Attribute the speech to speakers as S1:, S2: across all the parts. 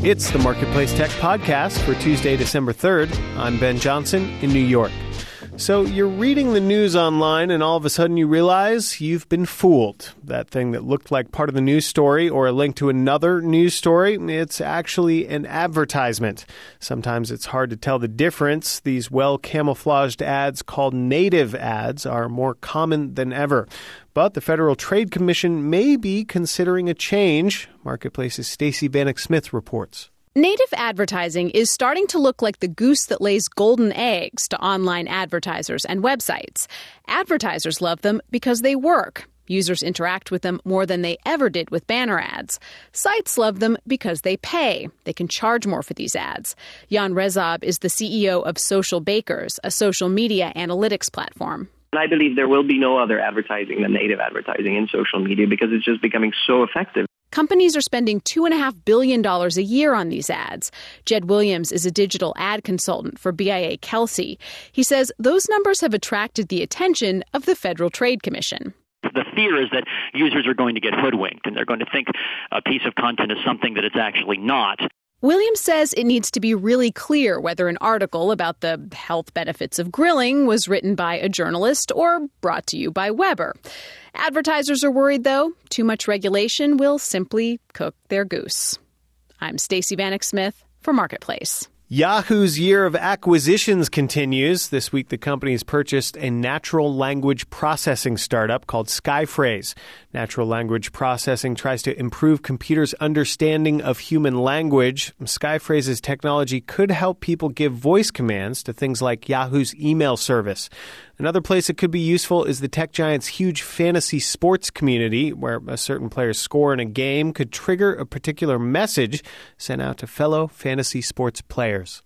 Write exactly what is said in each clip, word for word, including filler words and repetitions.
S1: It's the Marketplace Tech Podcast for Tuesday, December third. I'm Ben Johnson in New York. So you're reading the news online and all of a sudden you realize you've been fooled. That thing that looked like part of the news story or a link to another news story, it's actually an advertisement. Sometimes it's hard to tell the difference. These well-camouflaged ads called native ads are more common than ever. But the Federal Trade Commission may be considering a change. Marketplace's Stacey Vanek Smith reports.
S2: Native advertising is starting to look like the goose that lays golden eggs to online advertisers and websites. Advertisers love them because they work. Users interact with them more than they ever did with banner ads. Sites love them because they pay. They can charge more for these ads. Jan Rezab is the C E O of Social Bakers, a social media analytics platform.
S3: I believe there will be no other advertising than native advertising in social media because it's just becoming so effective.
S2: Companies are spending two point five billion dollars a year on these ads. Jed Williams is a digital ad consultant for B I A Kelsey. He says those numbers have attracted the attention of the Federal Trade Commission.
S4: The fear is that users are going to get hoodwinked and they're going to think a piece of content is something that it's actually not.
S2: Williams says it needs to be really clear whether an article about the health benefits of grilling was written by a journalist or brought to you by Weber. Advertisers are worried, though, too much regulation will simply cook their goose. I'm Stacey Vanek Smith for Marketplace.
S1: Yahoo's year of acquisitions continues. This week, the company has purchased a natural language processing startup called Skyphrase. Natural language processing tries to improve computers' understanding of human language. Skyphrase's technology could help people give voice commands to things like Yahoo's email service. Another place it could be useful is the tech giant's huge fantasy sports community, where a certain player's score in a game could trigger a particular message sent out to fellow fantasy sports players.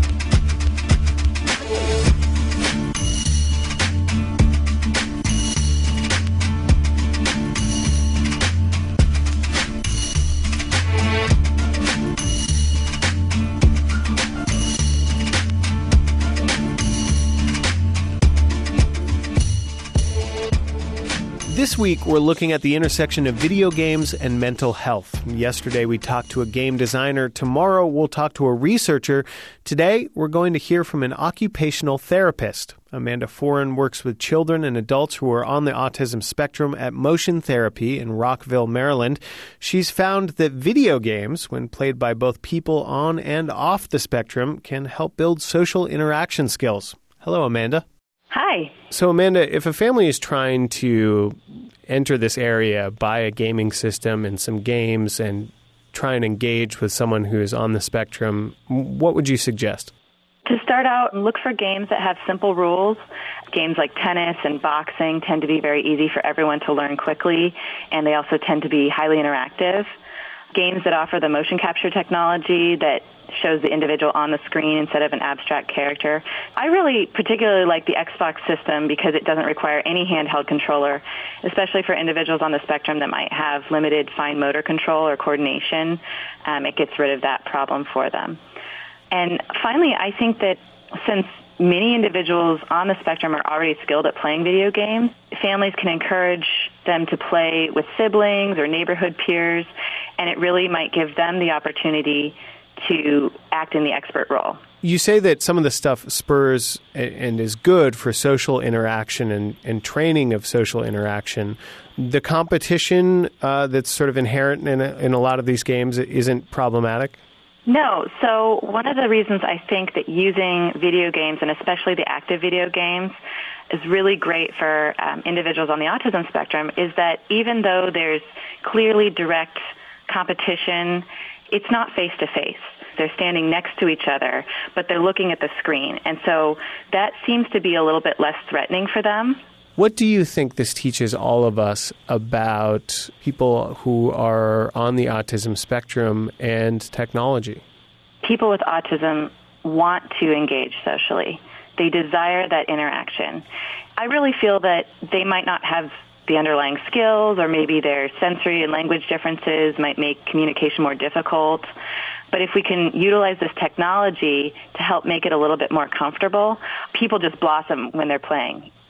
S1: This week, we're looking at the intersection of video games and mental health. Yesterday, we talked to a game designer. Tomorrow, we'll talk to a researcher. Today, we're going to hear from an occupational therapist. Amanda Foran works with children and adults who are on the autism spectrum at Motion Therapy in Rockville, Maryland. She's found that video games, when played by both people on and off the spectrum, can help build social interaction skills. Hello, Amanda.
S5: Hi.
S1: So, Amanda, if a family is trying to enter this area, buy a gaming system and some games and try and engage with someone who is on the spectrum, what would you suggest?
S5: To start out, look for games that have simple rules. Games like tennis and boxing tend to be very easy for everyone to learn quickly, and they also tend to be highly interactive. Games that offer the motion capture technology that shows the individual on the screen instead of an abstract character. I really particularly like the Xbox system because it doesn't require any handheld controller, especially for individuals on the spectrum that might have limited fine motor control or coordination. Um, it gets rid of that problem for them. And finally, I think that since many individuals on the spectrum are already skilled at playing video games, families can encourage them to play with siblings or neighborhood peers, and it really might give them the opportunity to act in the expert role.
S1: You say that some of the stuff spurs and is good for social interaction and, and training of social interaction. The competition uh, that's sort of inherent in a, in a lot of these games isn't problematic?
S5: No. So one of the reasons I think that using video games, and especially the active video games, is really great for um, individuals on the autism spectrum is that even though there's clearly direct competition, it's not face-to-face. They're standing next to each other, but they're looking at the screen. And so that seems to be a little bit less threatening for them.
S1: What do you think this teaches all of us about people who are on the autism spectrum and technology?
S5: People with autism want to engage socially. They desire that interaction. I really feel that they might not have the underlying skills, or maybe their sensory and language differences might make communication more difficult. But if we can utilize this technology to help make it a little bit more comfortable, people just blossom when they're playing.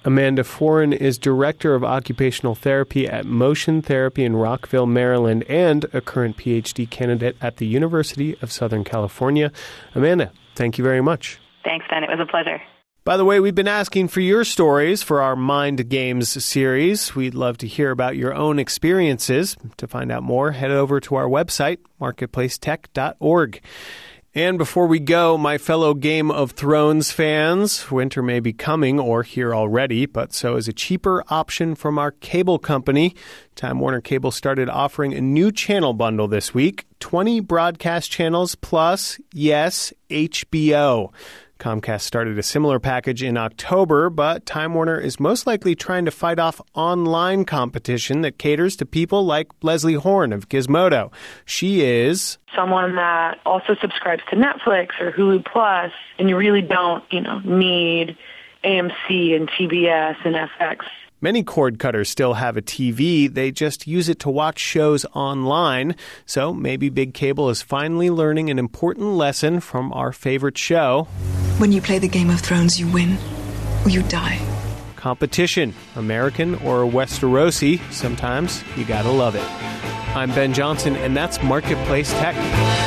S1: Amanda Foran is Director of Occupational Therapy at Motion Therapy in Rockville, Maryland, and a current P H D candidate at the University of Southern California. Amanda, thank you very much.
S5: Thanks, Ben. It was a pleasure.
S1: By the way, we've been asking for your stories for our Mind Games series. We'd love to hear about your own experiences. To find out more, head over to our website, marketplace tech dot org. And before we go, my fellow Game of Thrones fans, winter may be coming or here already, but so is a cheaper option from our cable company. Time Warner Cable started offering a new channel bundle this week, twenty broadcast channels plus, yes, H B O. Comcast started a similar package in October, but Time Warner is most likely trying to fight off online competition that caters to people like Leslie Horn of Gizmodo. She is
S6: someone that also subscribes to Netflix or Hulu Plus, and you really don't, you know, need A M C and T B S and F X.
S1: Many cord cutters still have a T V. They just use it to watch shows online. So maybe Big Cable is finally learning an important lesson from our favorite show.
S7: When you play the Game of Thrones, you win or you die.
S1: Competition, American or Westerosi, sometimes you gotta love it. I'm Ben Johnson, and that's Marketplace Tech.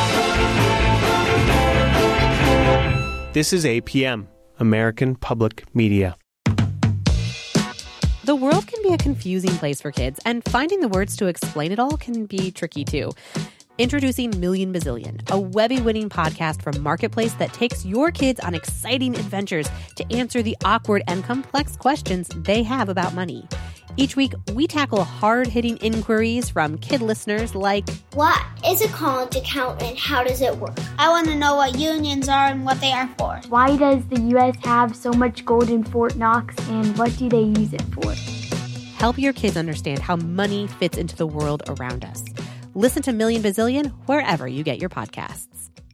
S1: This is A P M, American Public Media.
S8: The world can be a confusing place for kids, and finding the words to explain it all can be tricky too. Introducing Million Bazillion, a Webby-winning podcast from Marketplace that takes your kids on exciting adventures to answer the awkward and complex questions they have about money. Each week, we tackle hard-hitting inquiries from kid listeners like,
S9: what is a college account and how does it work? I want to know what unions are and what they are for.
S10: Why does the U S have so much gold in Fort Knox, and what do they use it for?
S8: Help your kids understand how money fits into the world around us. Listen to Million Bazillion wherever you get your podcasts.